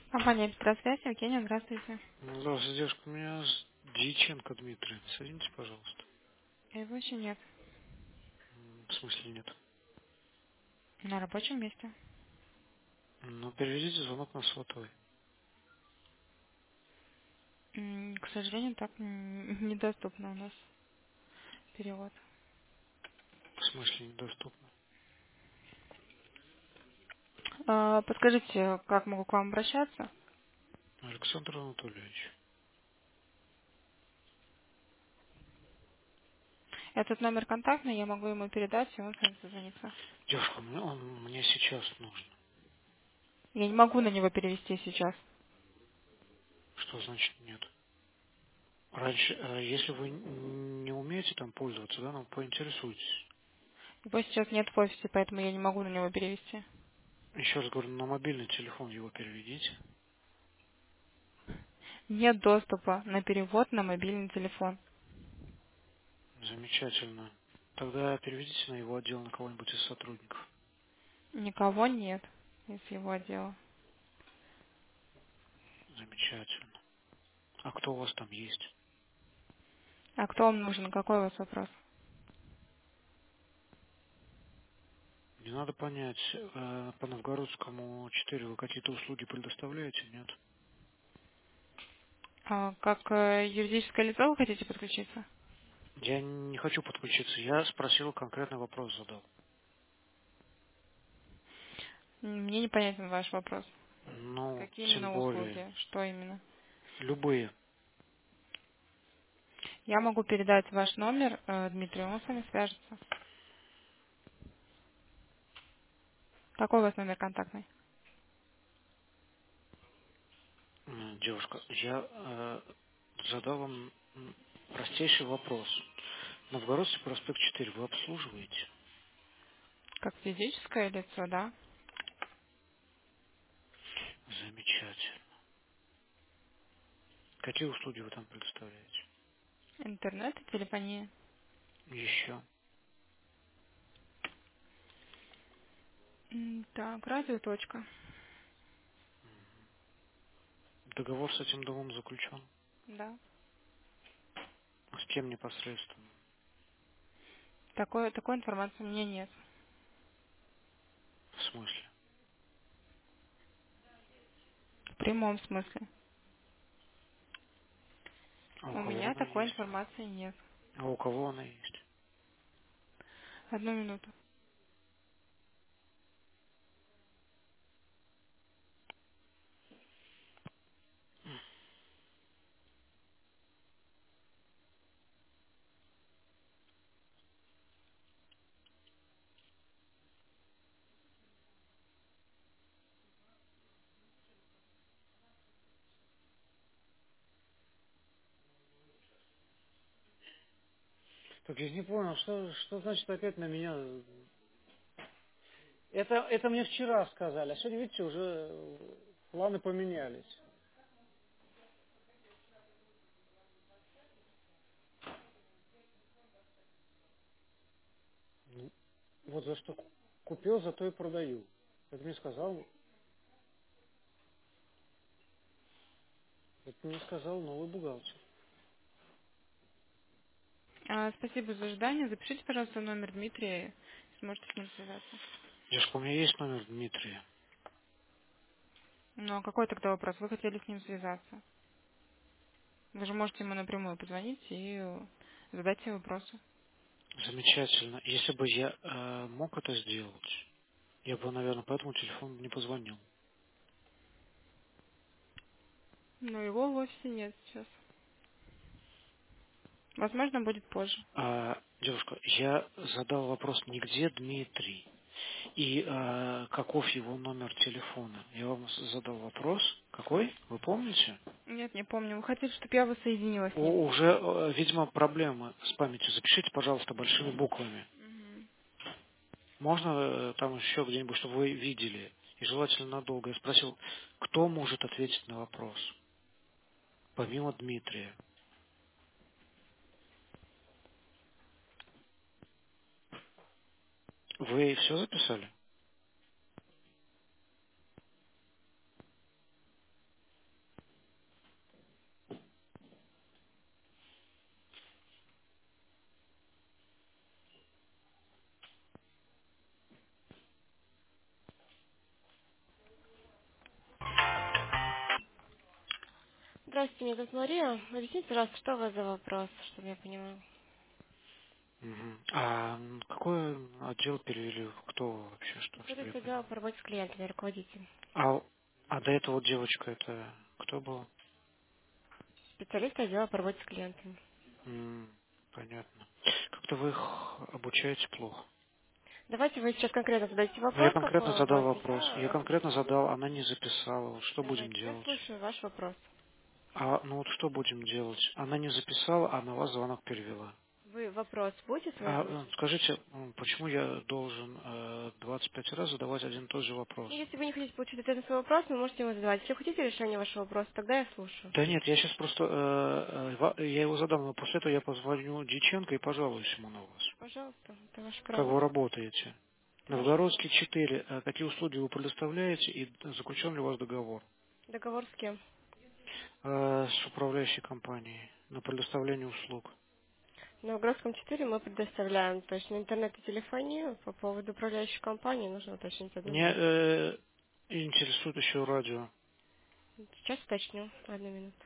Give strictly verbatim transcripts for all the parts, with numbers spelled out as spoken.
Компания «Электросвязь», Евгения, здравствуйте. Здравствуйте, девушка. У меня с- Дьяченко Дмитрий. Соедините, пожалуйста. Его еще нет. М, В смысле нет? На рабочем месте. Ну, переведите звонок на сотовый. М, К сожалению, так м, недоступно у нас перевод. В смысле недоступно? А, Подскажите, как могу к вам обращаться? Александр Анатольевич. Этот номер контактный, я могу ему передать, и он с вами созвонится. Девушка, мне, он мне сейчас нужен. Я не могу на него перевести сейчас. Что значит нет? Раньше, э, если вы н- не умеете там пользоваться, да, ну поинтересуйтесь. Его сейчас нет в офисе, поэтому я не могу на него перевести. Еще раз говорю, на мобильный телефон его переведите. Нет доступа на перевод на мобильный телефон. Замечательно. Тогда переведите на его отдел на кого-нибудь из сотрудников. Никого нет из его отдела. Замечательно. А кто у вас там есть? А кто вам нужен? Какой у вас вопрос? Не надо понять, э, по Новгородскому четыре вы какие-то услуги предоставляете, нет? А, как э, юридическое лицо вы хотите подключиться? Я не хочу подключиться, я спросил, конкретный вопрос задал. М, Мне непонятен ваш вопрос. Ну, Какие тем именно более, услуги? Что именно? любые. Я могу передать ваш номер э, Дмитрию, он с вами свяжется. Какой у вас номер контактный? М, Девушка, я э, задал вам м, простейший вопрос. Новгородский проспект четыре вы обслуживаете? Как физическое лицо, да? Замечательно. Какие услуги вы там предоставляете? Интернет и телефония. Еще. М, Так, радио. Точка. Договор с этим домом заключен? Да. С кем непосредственно? Такой, такой информации у меня нет. В смысле? В прямом смысле. А у У кого меня она такой есть? информации нет. А у кого она есть? Одну минуту. Так я не понял, что, что значит опять на меня? Это, это мне вчера сказали, а сегодня, видите, уже э, планы поменялись. Ну, вот за что купил, за то и продаю. Это мне сказал, это мне сказал новый бухгалтер. А, спасибо за ожидание. Запишите, пожалуйста, номер Дмитрия. Сможете с ним связаться. Девушка, у меня есть номер Дмитрия. Ну, а какой тогда вопрос? Вы хотели с ним связаться? Вы же можете ему напрямую позвонить и э, задать ему вопросы. Замечательно. Если бы я э, мог это сделать, я бы, наверное, по этому телефону не позвонил. Но его в офисе нет сейчас. Возможно, будет позже. А, девушка, я задал вопрос, не где Дмитрий и э, каков его номер телефона. Я вам с- задал вопрос. Какой? Вы помните? Нет, не помню. Вы хотели, чтобы я вас соединила с ним? У- уже, э, видимо, проблемы с памятью. Запишите, пожалуйста, большими буквами. Мгм. Можно э, там еще где-нибудь, чтобы вы видели. И желательно надолго. Я спросил, кто может ответить на вопрос, помимо Дмитрия. Вы все записали? Здравствуйте, меня зовут Мария. Объясните, пожалуйста, что у вас за вопрос, чтобы я понимала. Мгм. А м, какой отдел перевели? Кто вообще, что, чтобы я Смотрите, понял? отдела по работе с клиентами, руководитель. А, а до этого вот девочка это кто был? Специалист отдела по работе с клиентами. М, понятно. Как-то вы их обучаете плохо. Давайте вы сейчас конкретно задаете Ну, я вопрос, конкретно какой у задал вас, и вопрос. Я я конкретно объясню. задал, она не записала. Вот что будем Давайте, я делать? слушаю ваш вопрос. А, ну вот что будем делать? Она не записала, а на вас звонок перевела. Вы вопрос будете свой А, э, слушать? скажите, м, почему я должен э, двадцать пять раз задавать один и тот же вопрос? Ну, если вы не хотите получить ответ на свой вопрос, вы можете его задавать. Если хотите решение вашего вопроса, тогда я слушаю. Да нет, я сейчас просто, э, э, ва- я его задам, но после этого я позвоню Дьяченко и пожалуюсь ему на вас. Пожалуйста, это ваше Как право. вы работаете? Это ваше Новгородский четыре. э, Какие услуги вы предоставляете и заключен ли у вас договор договор с кем? э, с управляющей компанией на предоставление услуг? На Угрозском четыре мы предоставляем точно интернет и телефонию. По поводу управляющей компании нужно уточнить одну Мне минуту. э, интересует еще радио. Сейчас уточню. Одну минуту.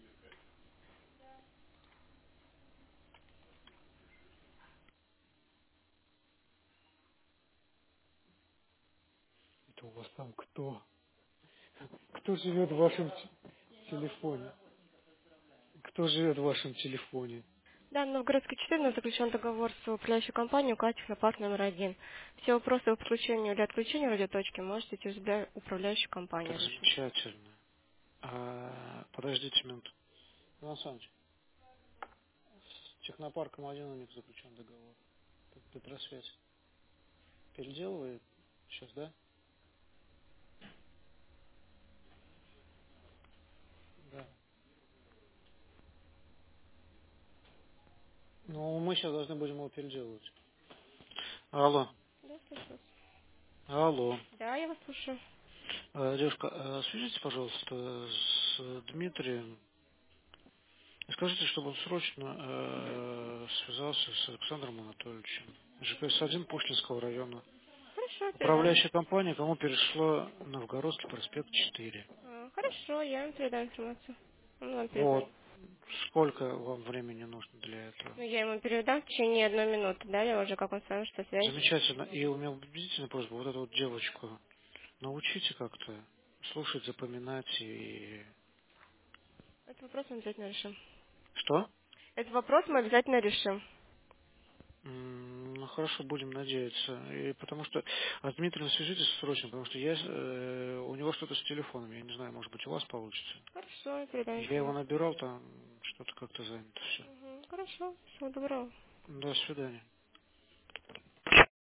Это у вас там кто? Кто живет в вашем т- телефоне? Кто живет в вашем телефоне? Да, на Новгородской четыре у нас заключен договор с управляющей компанией, указать на парк номер один. Все вопросы по подключению или отключению радиоточки можете через бля- управляющую Это компанию решить. замечательно. А, подождите минуту. Иван Александрович, с технопарком один у них заключен договор. Петросвязь. Переделывает сейчас, да? Да. Ну, мы сейчас должны будем его переделывать. Алло. Да, слушаю. Алло. Да, я вас слушаю. Э, девушка, э, свяжитесь, пожалуйста, с Дмитрием. И скажите, чтобы он срочно э, связался с Александром Анатольевичем. ЖКС один Пушкинского района. Хорошо, передам. Управляющая компания, кому перешло Новгородский проспект четыре. А, Хорошо, я вам передам информацию. Он вам Вот. перезвонит. Сколько вам времени нужно для этого? Ну, я ему передам в течение одной минуты. Далее уже, как он с вами, что связь. Замечательно. И у меня убедительная просьба, вот эту вот девочку научите как-то слушать, запоминать и... Этот вопрос мы обязательно решим. Что? Этот вопрос мы обязательно решим. М, Ну хорошо, будем надеяться. И потому что а с Дмитрием свяжитесь срочно, потому что я, э, у него что-то с телефоном, я не знаю, может быть у вас получится. Хорошо, я передам Я его информацию. набирал, там что-то как-то занято все. Мгм, Хорошо, всего доброго. До свидания.